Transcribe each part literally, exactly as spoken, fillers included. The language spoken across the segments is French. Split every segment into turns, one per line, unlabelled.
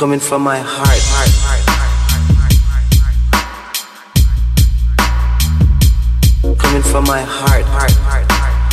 coming from my heart, heart, heart, heart. Coming from my heart, heart, heart.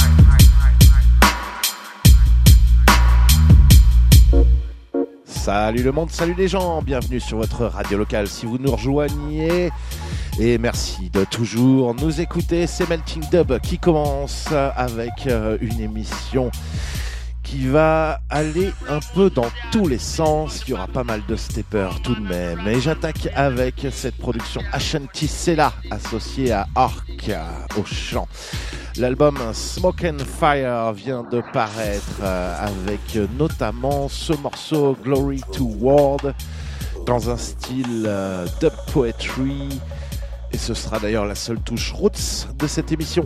Salut le monde, salut les gens, bienvenue sur votre radio locale si vous nous rejoignez. Et merci de toujours nous écouter, c'est Melting Dub qui commence avec une émission qui va aller un peu dans tous les sens. Il y aura pas mal de steppers tout de même. Et j'attaque avec cette production Ashanti Sela associée à Orc au chant. L'album Smoke and Fire vient de paraître avec notamment ce morceau Glory to World dans un style dub poetry. Et ce sera d'ailleurs la seule touche roots de cette émission.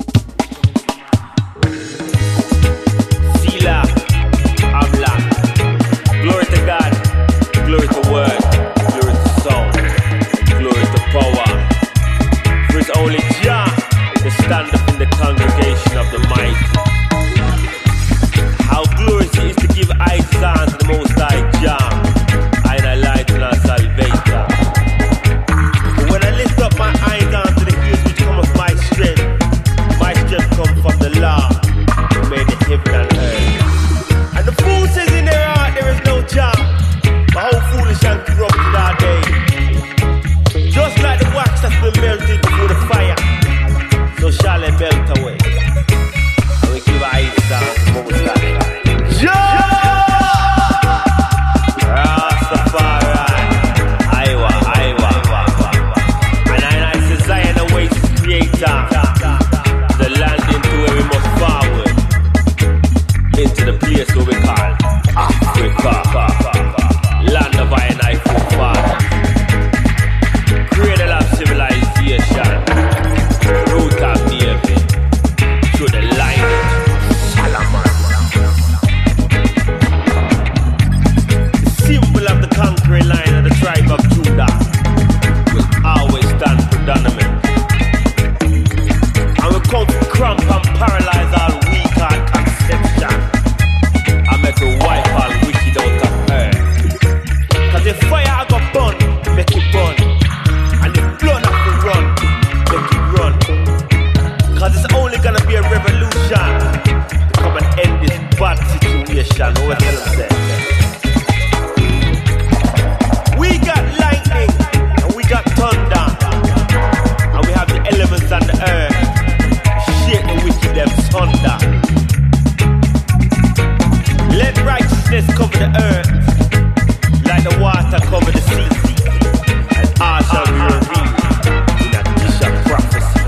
Sila, Amla, glory to God, glory to word, glory to sound, glory to power. For it's only Jah to stand up in the congregation of the might. How glorious it is to give eyes to the Most High Jah, and I light in our salvation. But when I lift up my eyes unto the hills which come of my strength, my strength comes from the Lord who made the heaven and earth. And the fool says in their heart there is no Jah, but how foolish and corrupted are they? Just like the wax that's been melted before the fire, so shall it melt away. And we give eyes down to Most High. Jah! Rastafari, Iwa, Iwa. And I say Zion awaits its creator, the land into where we must forward, into the place where we call Africa, land of iron eye forefathers, cradle of civilization, root of David, through the lineage Solomon. The symbol of the conquering line of the tribe of Judah will always stand predominant. And we come to cramp and paralyze all weak heart conception, and make we wipe all wicked out of earth. Cause the fire go burn, make it burn. And the blood have to run, make it run. Cause it's only gonna be a revolution to come and end this bad situation. What tell them say? We got lightning and we got thunder, and we have the elements on the earth to shake the wicked them thunder. Let righteousness cover the earth like the water cover the sea, and all shall be revealed in a bishop prophecy.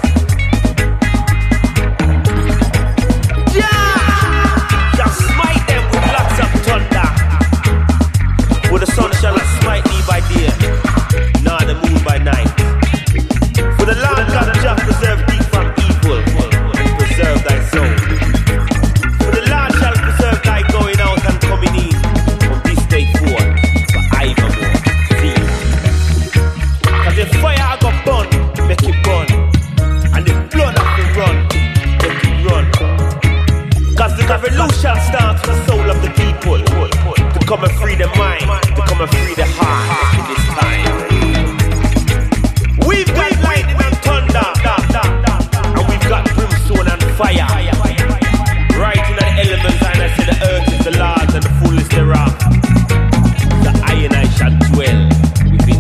Yeah! Shall smite them with lots of thunder, for the sun shall not smite thee by day, nor the moon by night. For the Lord God shall preserve thee from evil, and preserve thy soul. For the Lord shall preserve thy going out and coming in from this day forth, for evermore. See? Cause the fire go burn, make it burn, and the blood have to run, make it run. Cause the revolution starts with the soul of the people, to come and free the mind, to come and free the heart in this time. We've got lightning and thunder, and we've got brimstone and fire. Right in the elements, and I say the earth is the Lord's and the fullness thereof. The iron I shall dwell within.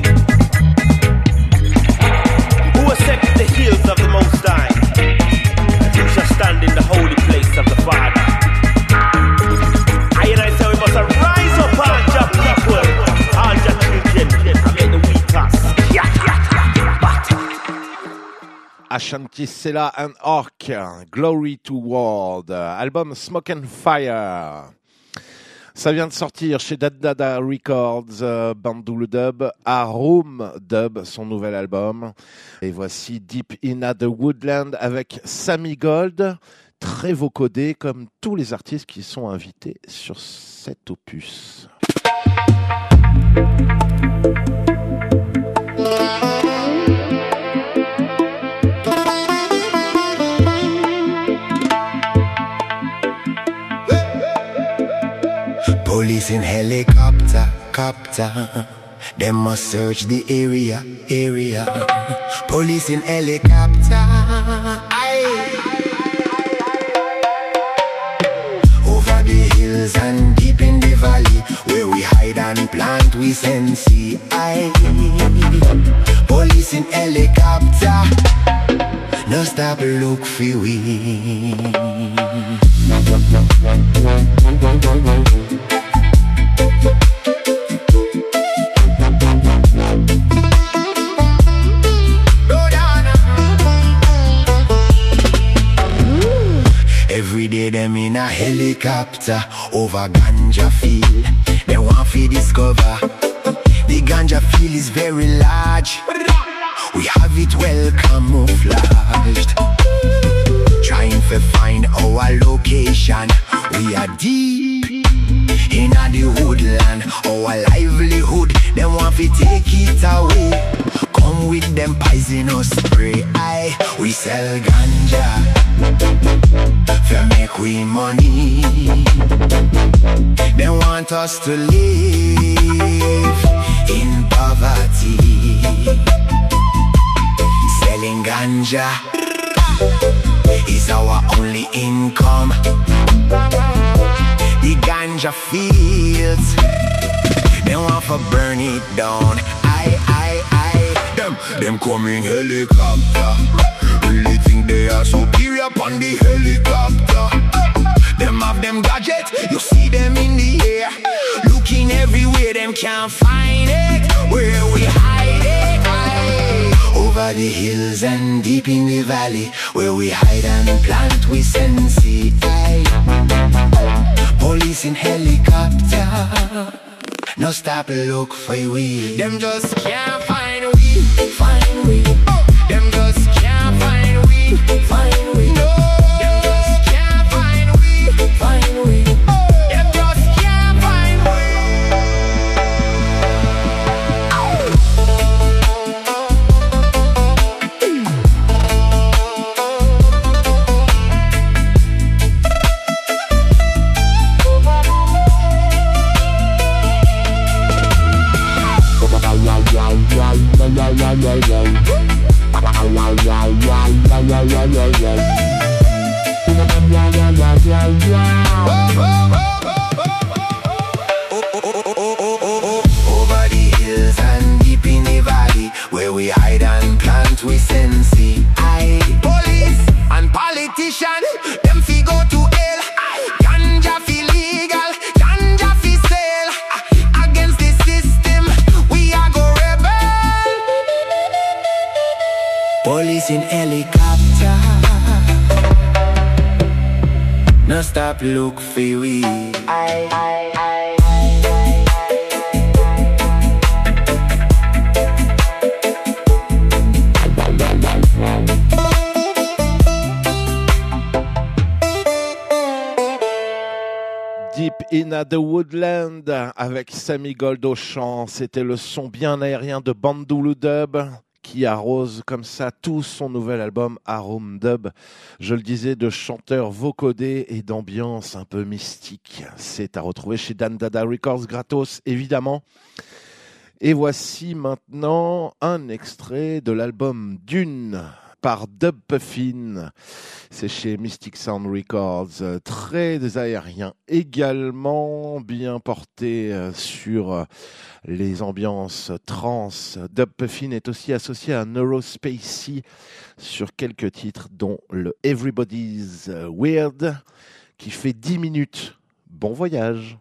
Who accepts the hills of the Most High, and who shall stand in the holy place of the Father? I and I say we must arise up, all your people, all your children, and make the weak us. Yeah, yeah, yeah, battle.
Ashanti Sela and Orc, Glory to World, album Smoke and Fire. Ça vient de sortir chez Dad Dada Records, euh, Bandoul Dub, Arum Dub, son nouvel album. Et voici Deep in the Woodland avec Sammy Gold, très vocodé comme tous les artistes qui sont invités sur cet opus.
Police in helicopter, cop helicopter. They must search the area, area. Police in helicopter. Aye. Over the hills and deep in the valley, where we hide and plant we sensi. Aye. Police in helicopter. No stop look for we. Every day them in a helicopter over ganja field. They want to discover the ganja field is very large. We have it well camouflaged. Trying to find our location. We are deep in the woodland. Our livelihood, they want to take it away. Come with them poisonous spray. Aye, we sell ganja for make we money. They want us to live in poverty. Selling ganja is our only income. The ganja fields, they want to burn it down. Aye, aye, aye. Them, them coming helicopter. Really think they are superior on the helicopter. Them have them gadgets, you see them in the air. Looking everywhere, them can't find it. Where we hide it, aye. Over the hills and deep in the valley, where we hide and plant we sensi. Aye. Police in helicopter. No stop look for we. Them just can't find we, find we. Them just can't find we, find we. No. Them just can't find we, find we. Them just can't find we. Over the hills and deep in the valley, where we hide and plant we sensi. Aye. Police and politicians, them fi go to hell. Ganja fi legal, ganja fi sale. Against the system, we are go rebel. Police in helicopter. No stop look for we. Aye, aye, aye.
Deep in the Woodland avec Sammy Gold au chant. C'était le son bien aérien de Bandulu Dub qui arrose comme ça tout son nouvel album Arome Dub. Je le disais, de chanteurs vocodés et d'ambiance un peu mystique. C'est à retrouver chez Dan Dada Records gratos évidemment. Et voici maintenant un extrait de l'album Dune par Dub Puffin. C'est chez Mystic Sound Records, très aérien également, bien porté sur les ambiances trans. Dub Puffin est aussi associé à Neurospacey sur quelques titres, dont le Everybody's Weird, qui fait dix minutes. Bon voyage.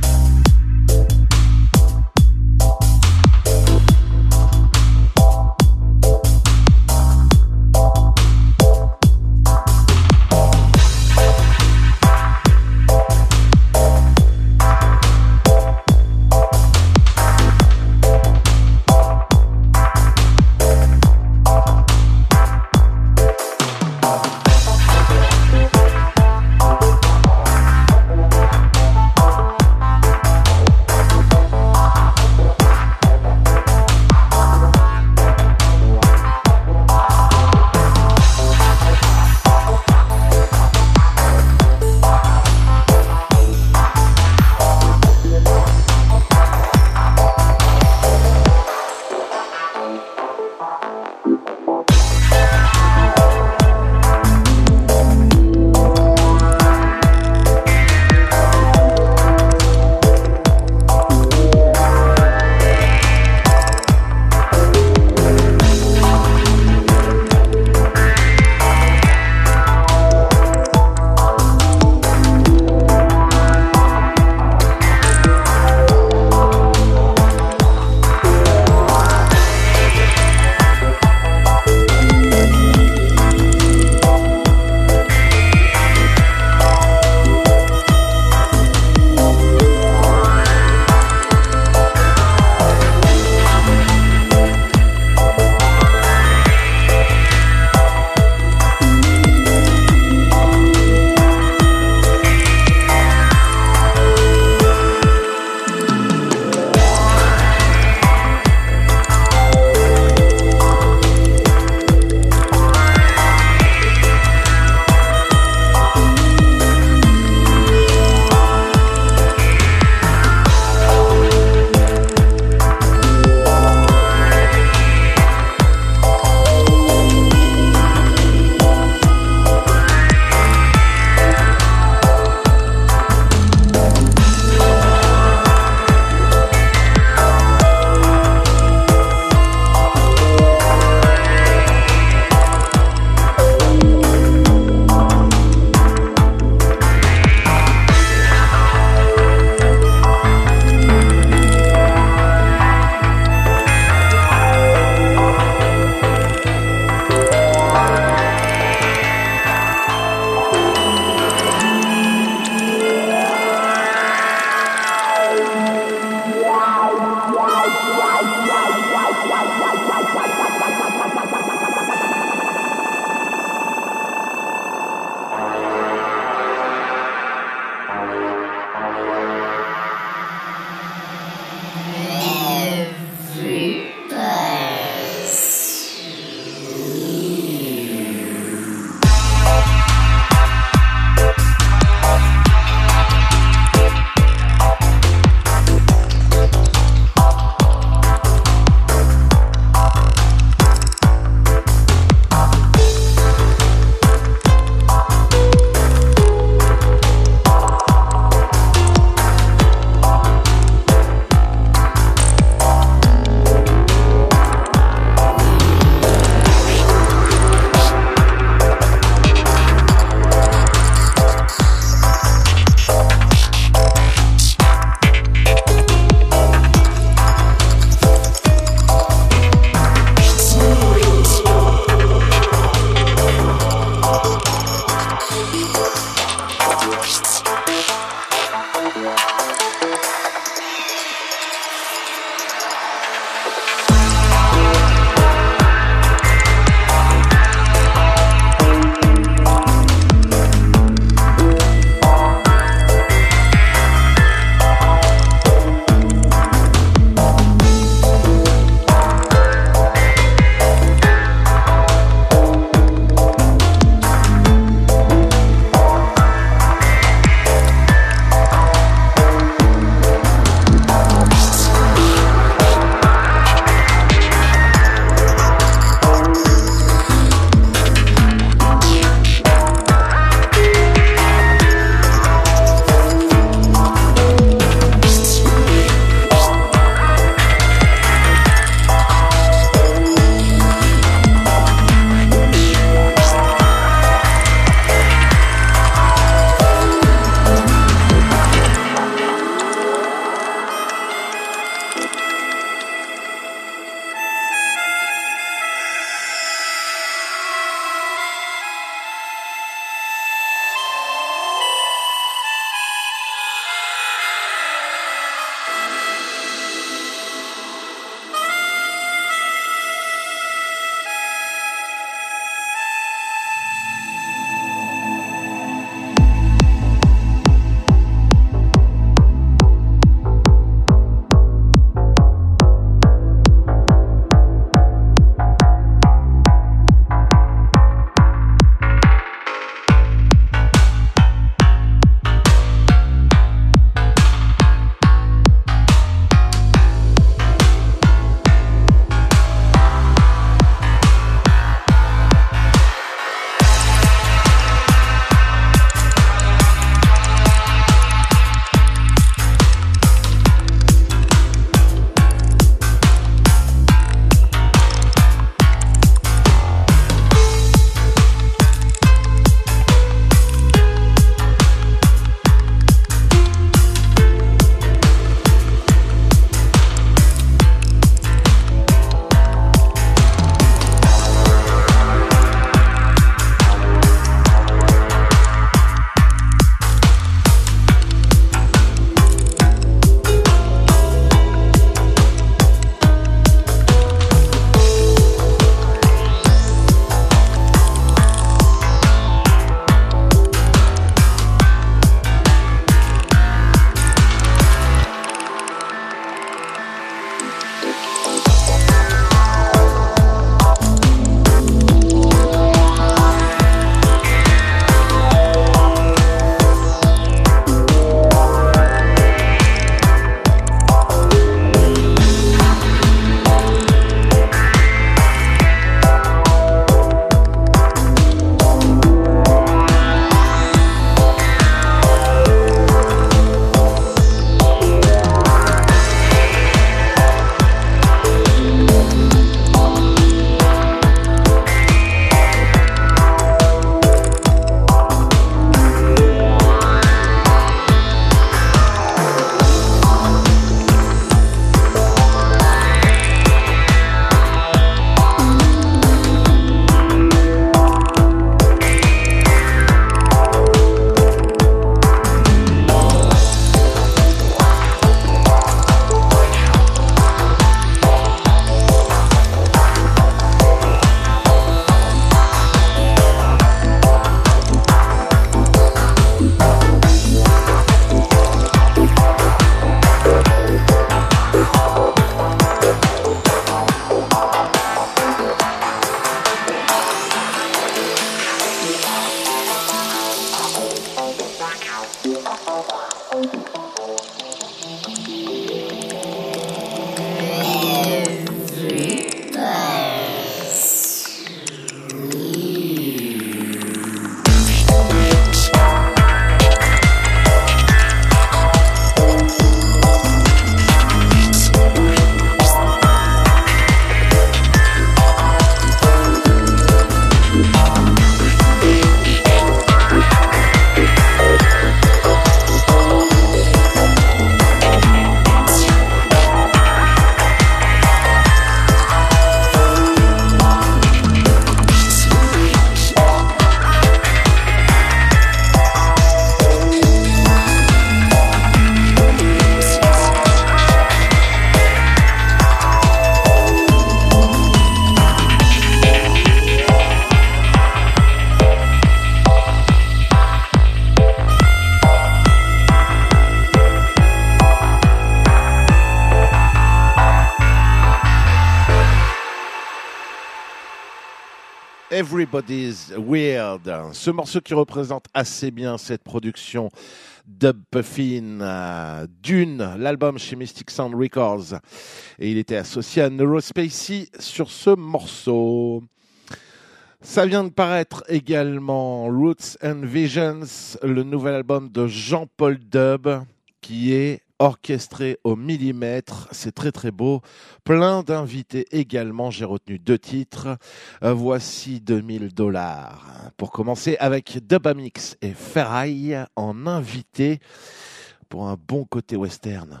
Everybody's Weird. Ce morceau qui représente assez bien cette production Dub Puffin euh, Dune, l'album chez Mystic Sound Records. Et il était associé à Neurospacey sur ce morceau. Ça vient de paraître également Roots and Visions, le nouvel album de Jean-Paul Dub, qui est orchestré au millimètre. C'est très très beau. Plein d'invités également. J'ai retenu deux titres. Euh, voici deux mille dollars. Pour commencer avec Dubamix et Ferraille en invité pour un bon côté western.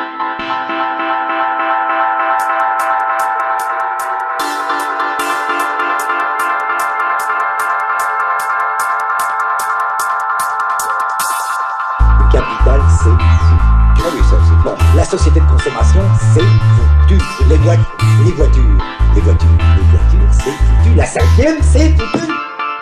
Le capital, c'est fou. Ah oui, ça, c'est bon. La société de consommation, c'est foutu. Les, voi- les voitures, les voitures, les voitures, c'est foutu. La cinquième, c'est foutu.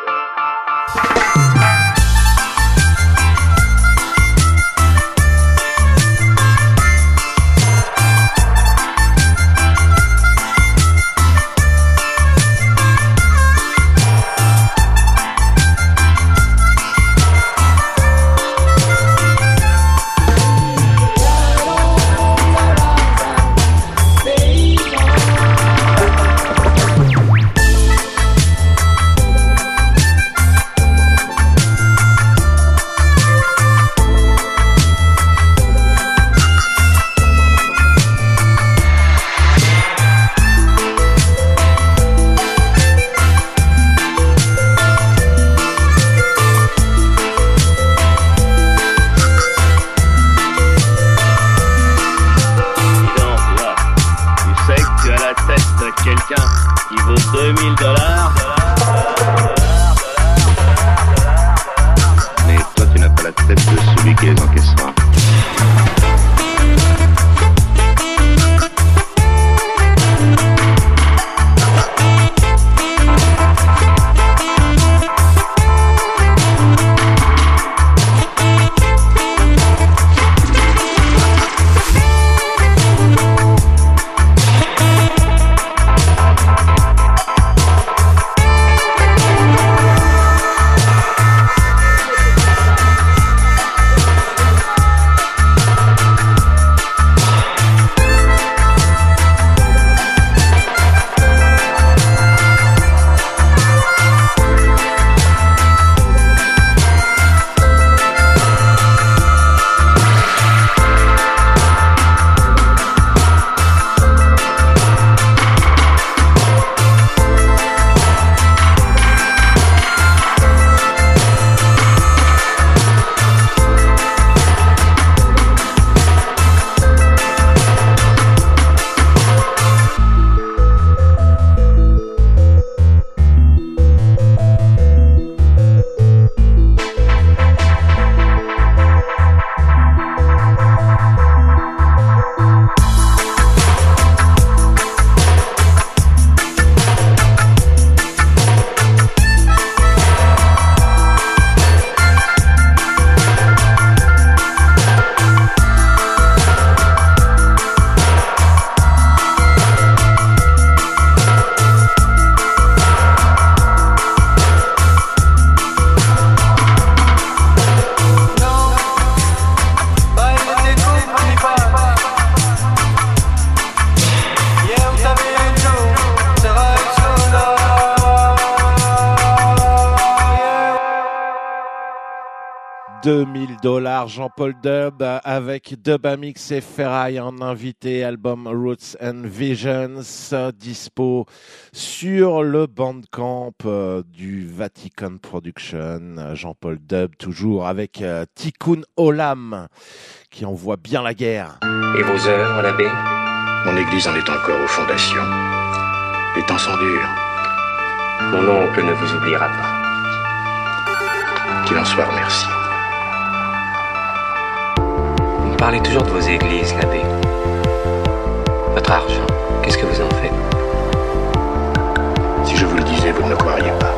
deux mille dollars, Jean-Paul Dub avec Dubamix et Ferraille en invité, album Roots and Visions, dispo sur le Bandcamp euh, du Vatican Production. Jean-Paul Dub toujours avec euh, Tikkun Olam qui envoie bien la guerre.
Et vos œuvres, l'abbé?
Mon église en est encore aux fondations. Les temps sont durs.
Mon oncle ne vous oubliera pas.
Qu'il en soit remercié.
Vous me parlez toujours de vos églises, l'abbé. Votre argent, qu'est-ce que vous en faites?
Si je vous le disais, vous ne me croiriez pas.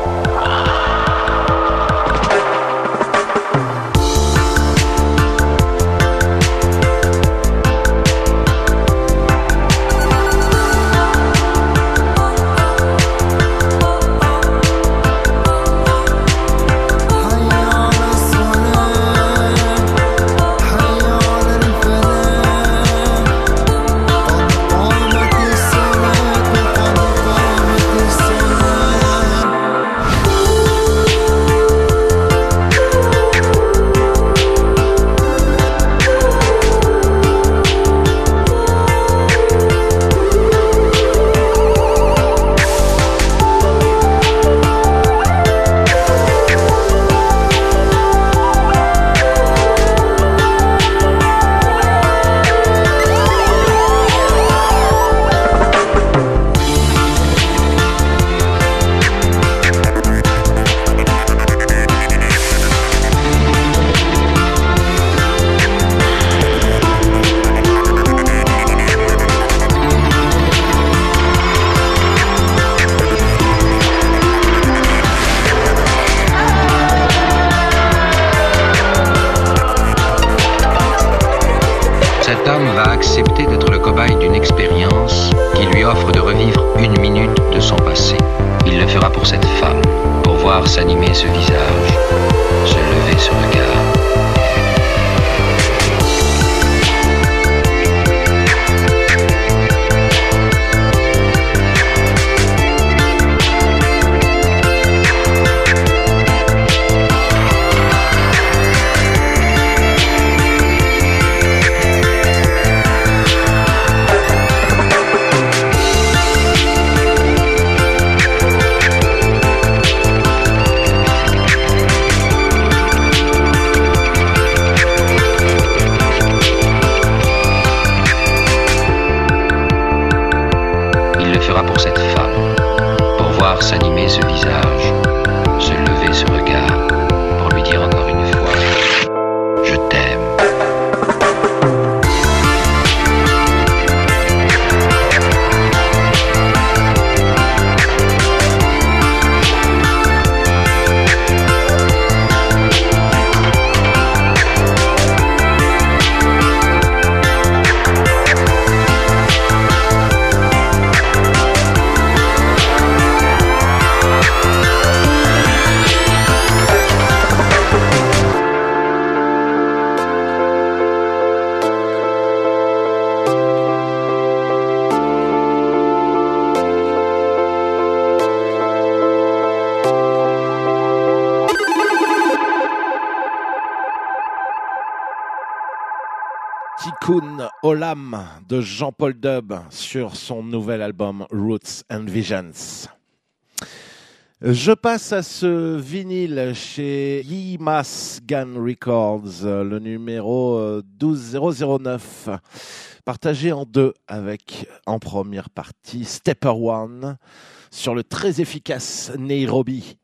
voir s'animer ce visage, se lever ce regard. Pour cette femme, pour voir s'animer ce visage, se lever ce regard, pour lui dire encore une fois, je t'aime.
Tikkun Olam de Jean-Paul Dub sur son nouvel album Roots and Visions. Je passe à ce vinyle chez Yimas Gan Records, le numéro douze zéro zéro neuf, partagé en deux avec, en première partie, Stepper One sur le très efficace Nairobi.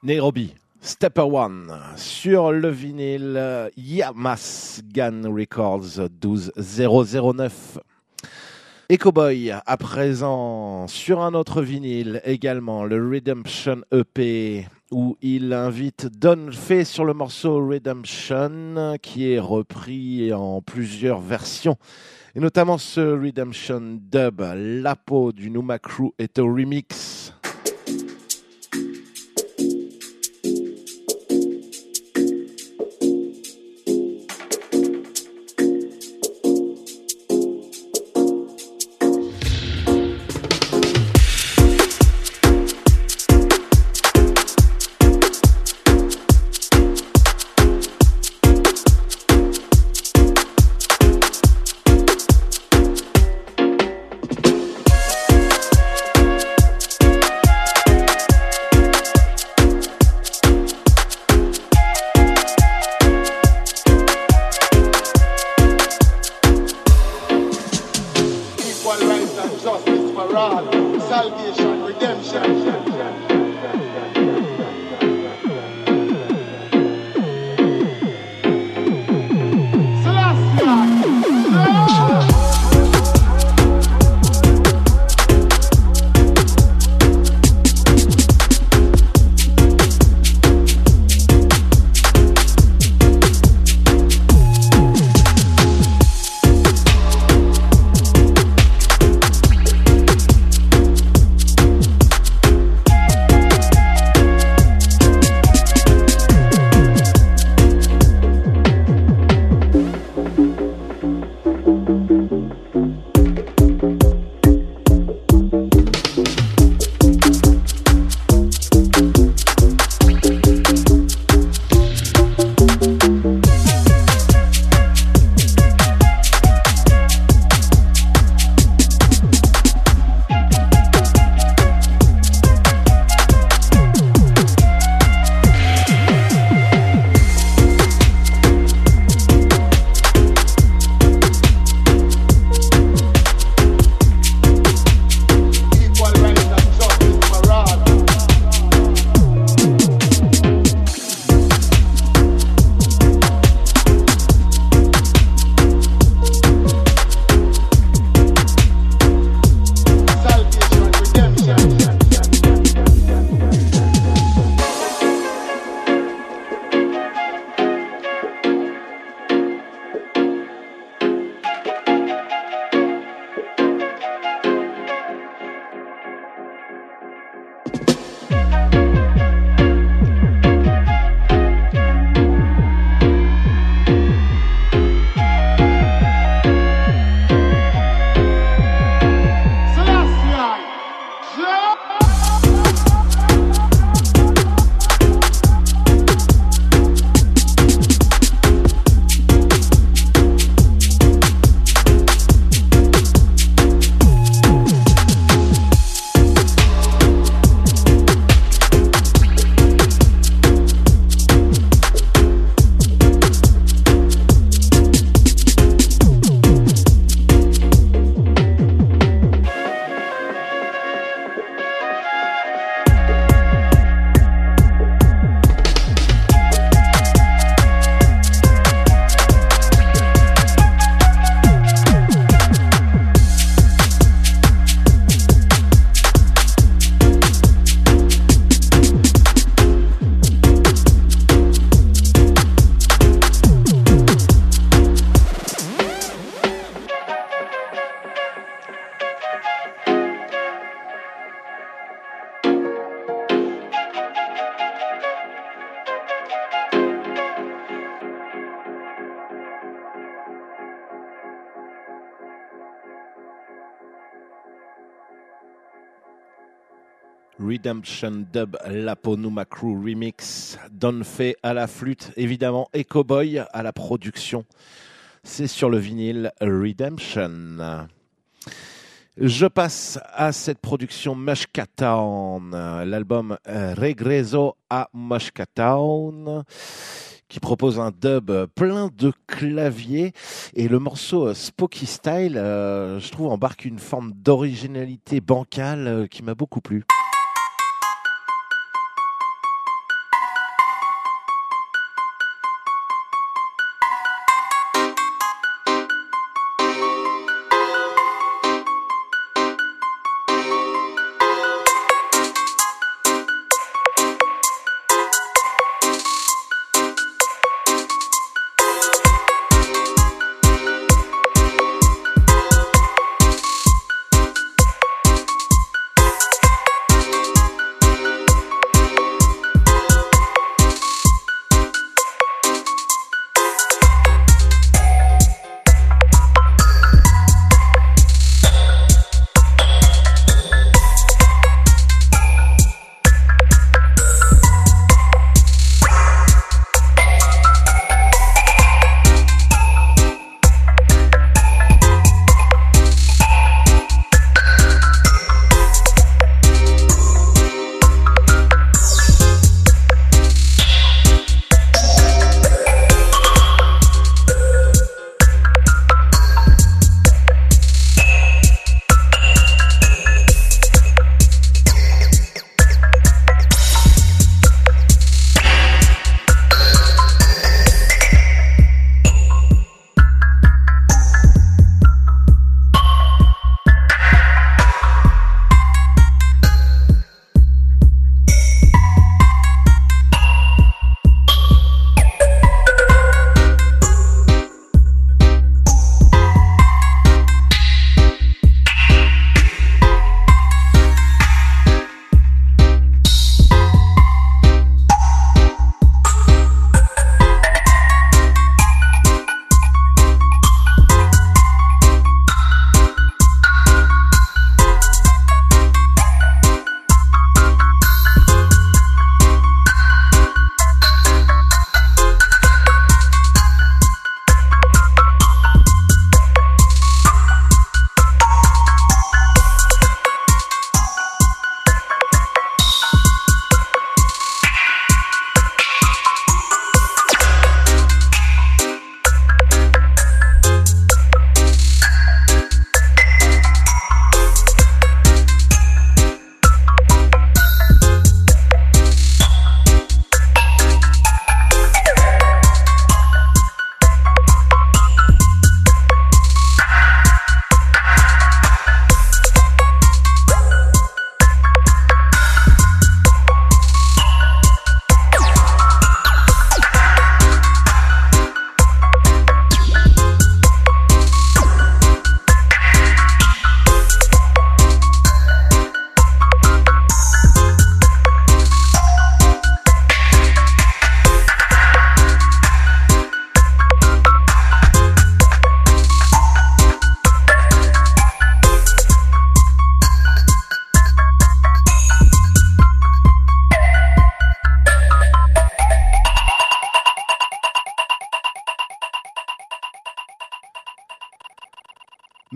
Nairobi, Stepper One, sur le vinyle Yamasgan Records douze zéro zéro neuf. Echo Boy, à présent, sur un autre vinyle également, le Redemption E P, où il invite Don Fay sur le morceau Redemption, qui est repris en plusieurs versions, et notamment ce Redemption Dub, Lapo du Numa Crew est au remix. Redemption Dub, Lapo Numa Crew Remix, Don Fay à la flûte, évidemment, Echo Boy à la production. C'est sur le vinyle Redemption. Je passe à cette production Mushkatown, l'album Regreso a Mushkatown, qui propose un dub plein de claviers, et le morceau Spooky Style, euh, je trouve, embarque une forme d'originalité bancale euh, qui m'a beaucoup plu.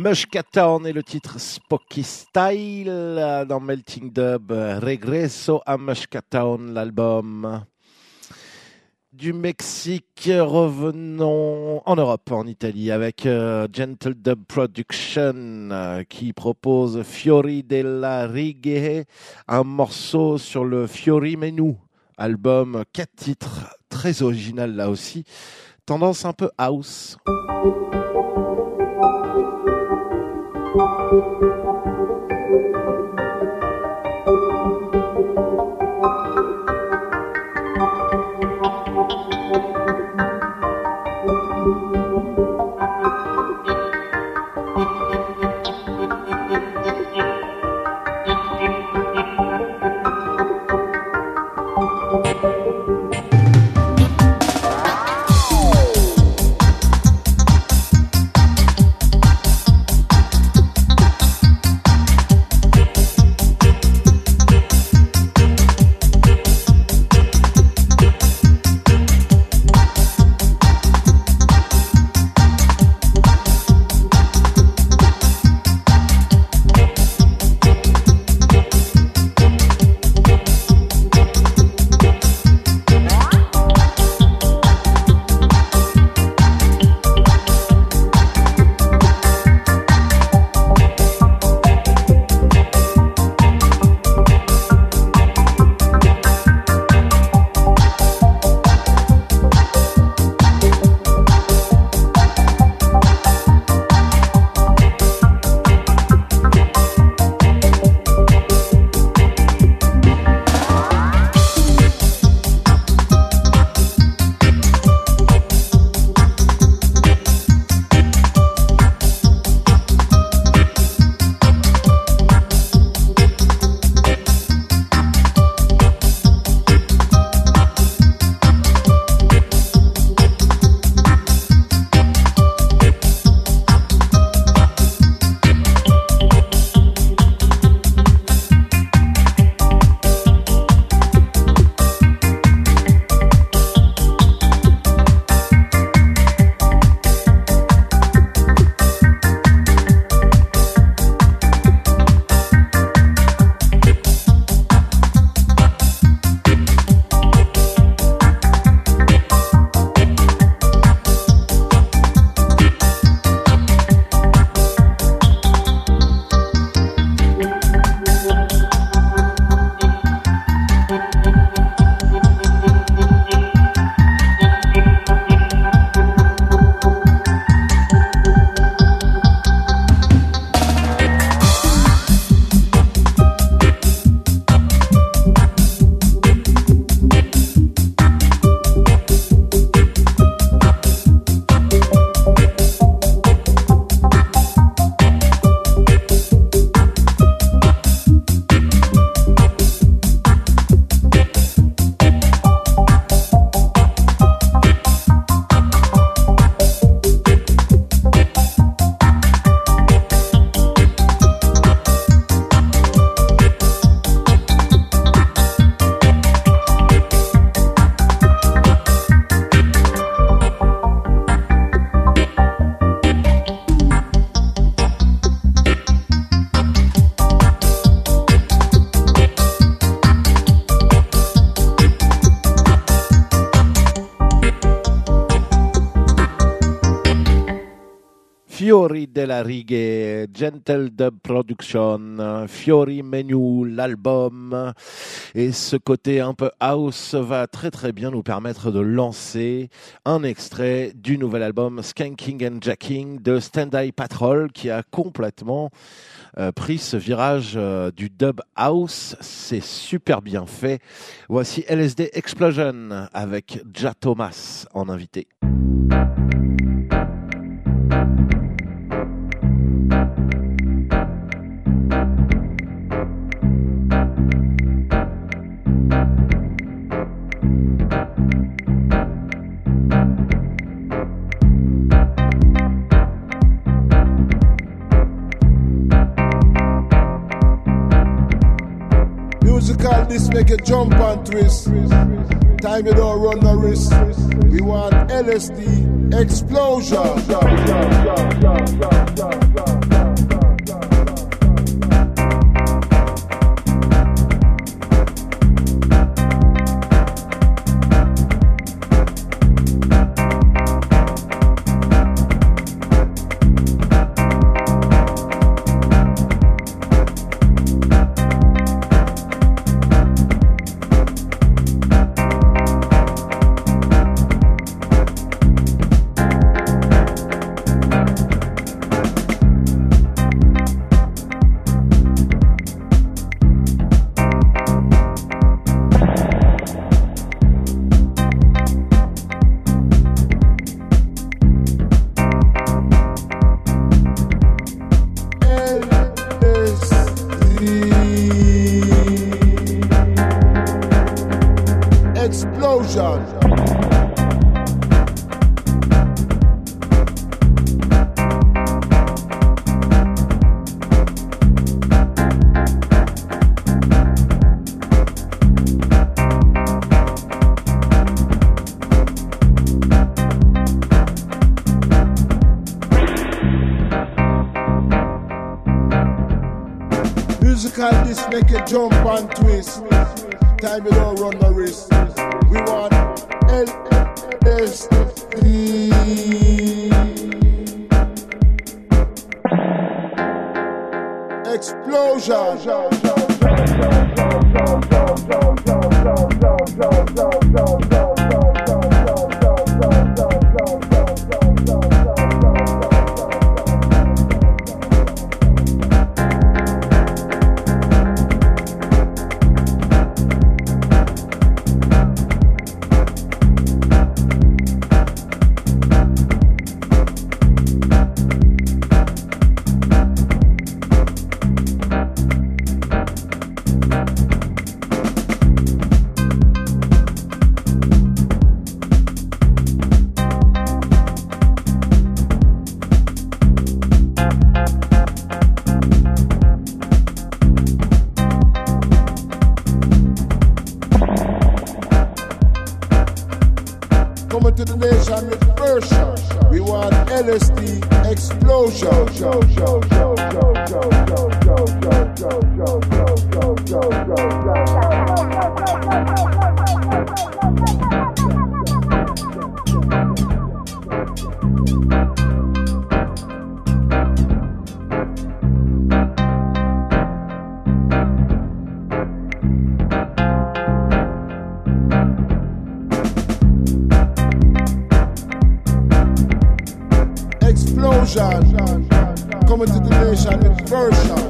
Mushkatown et le titre Spooky Style dans Melting Dub. Regreso a Mushkatown, l'album. Du Mexique, revenons en Europe, en Italie, avec euh, Gentle Dub Production euh, qui propose Fiori della Righe, un morceau sur le Fiori Menu, album, quatre titres, très original là aussi, tendance un peu house. Fiori della Righe, Gentle Dub Production, Fiori Menu, l'album. Et ce côté un peu house va très très bien nous permettre de lancer un extrait du nouvel album Skanking and Jacking de Stand Eye Patrol, qui a complètement euh, pris ce virage euh, du dub house. C'est super bien fait. Voici L S D Explosion avec Ja Thomas en invité.
Musical, this make you jump and twist. Time you don't run no risk. We want L S D explosion. Explosion. Musical this make you jump and twist. Time you don't run no risk. We want L S D. Explosion. Coming to the nation with version. We want L S D explosion. Explosion. Coming to the nation with version.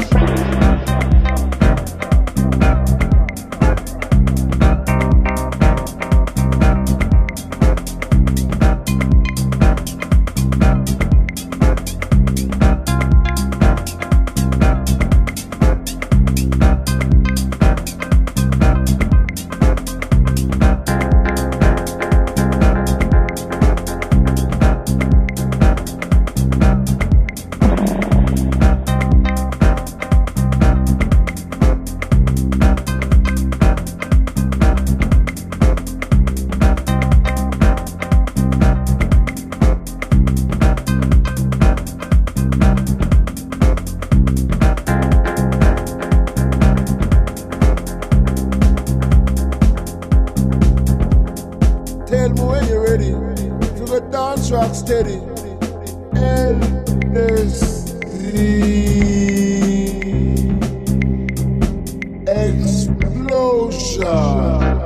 Tell me when you're ready to the dance rock steady. L S D explosion.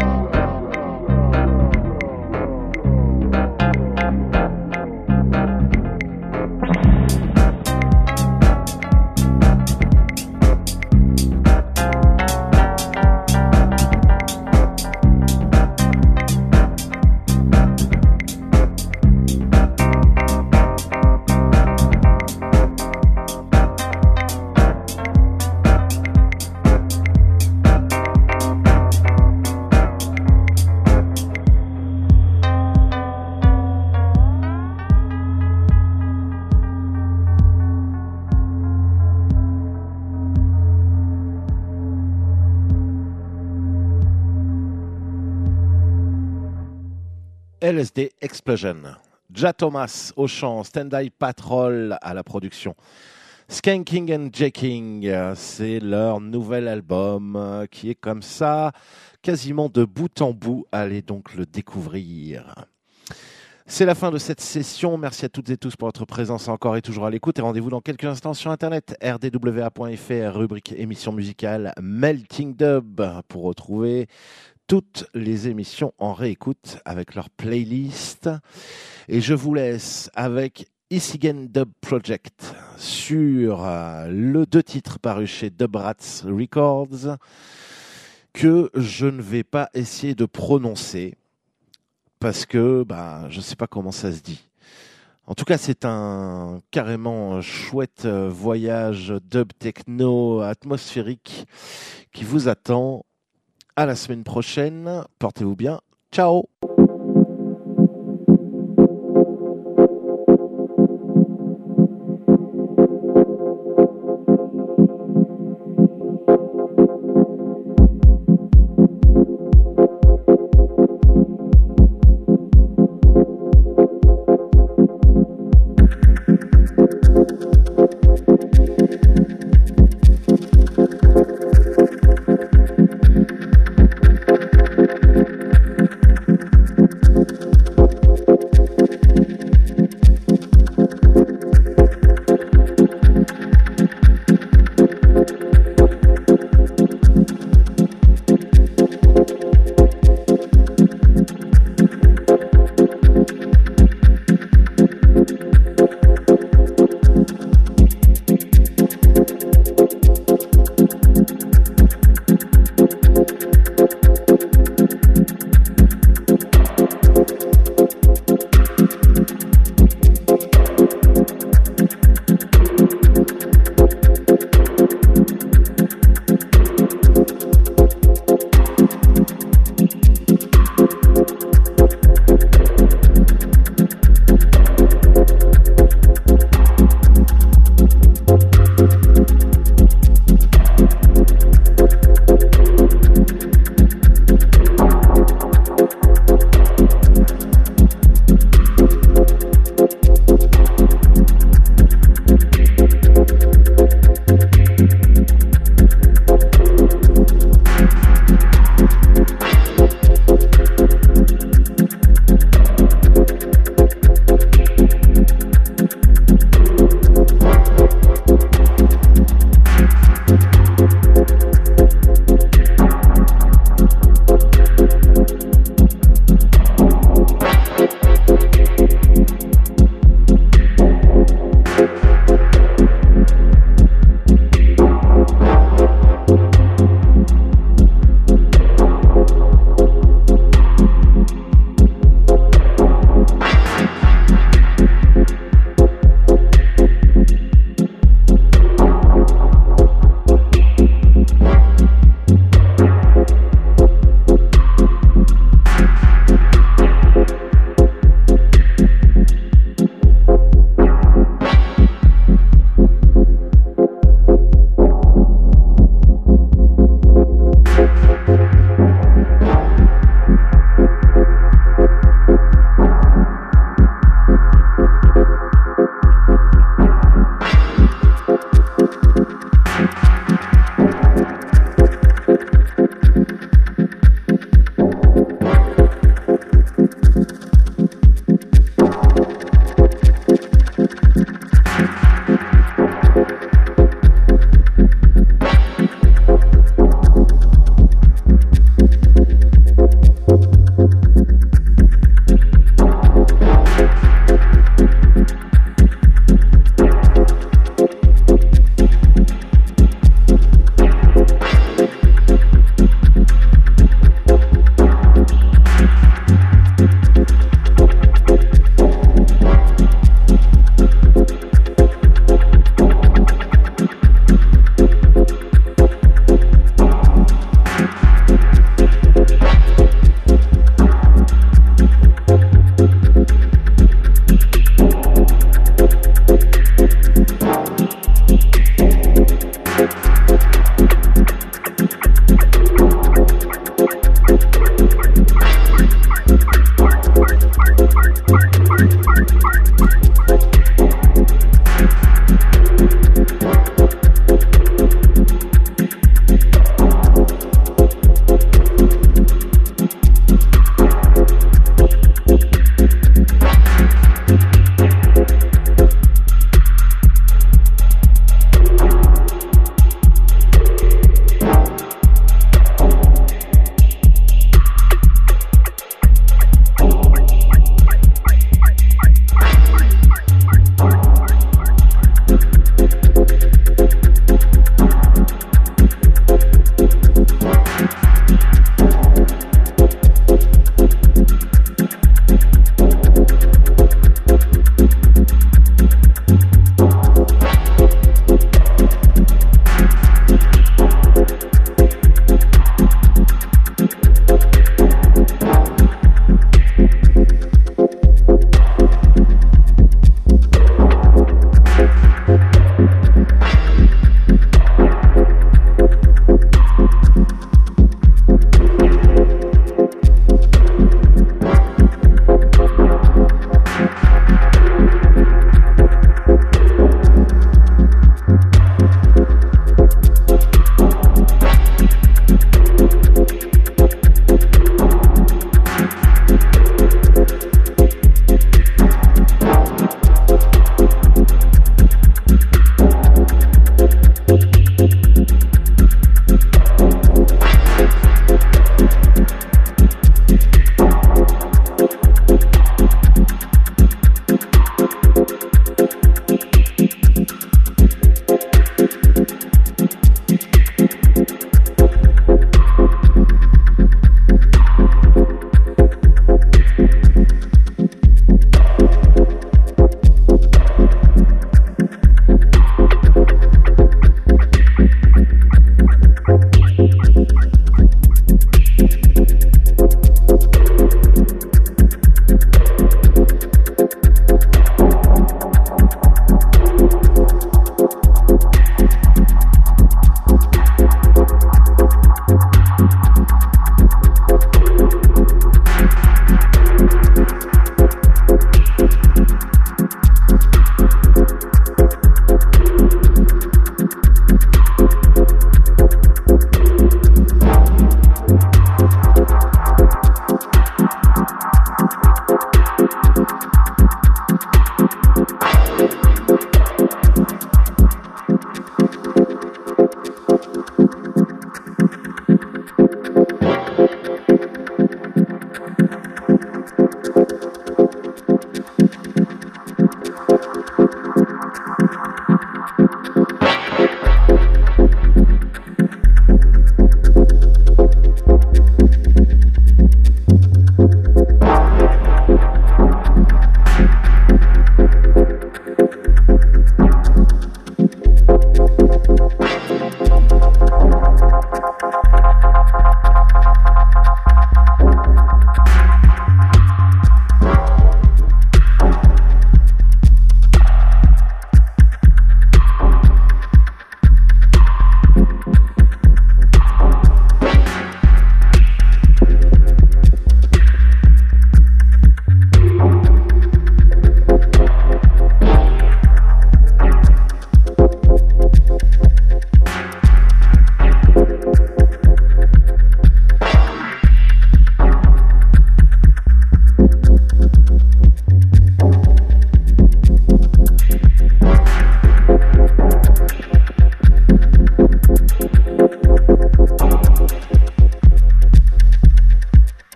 L S D Explosion. Ja Thomas au chant, Stand-Eye Patrol à la production. Skanking and Jacking, c'est leur nouvel album qui est comme ça, quasiment de bout en bout. Allez donc le découvrir. C'est la fin de cette session. Merci à toutes et tous pour votre présence encore et toujours à l'écoute. Et rendez-vous dans quelques instants sur Internet, r d w a point f r, rubrique émission musicale Melting Dub, pour retrouver toutes les émissions en réécoute avec leur playlist. Et je vous laisse avec Isigen Dub Project sur euh, le deux titres parus chez Dubrats Records que je ne vais pas essayer de prononcer parce que bah, je ne sais pas comment ça se dit. En tout cas, c'est un carrément chouette voyage dub techno atmosphérique qui vous attend à la semaine prochaine. Portez-vous bien. Ciao.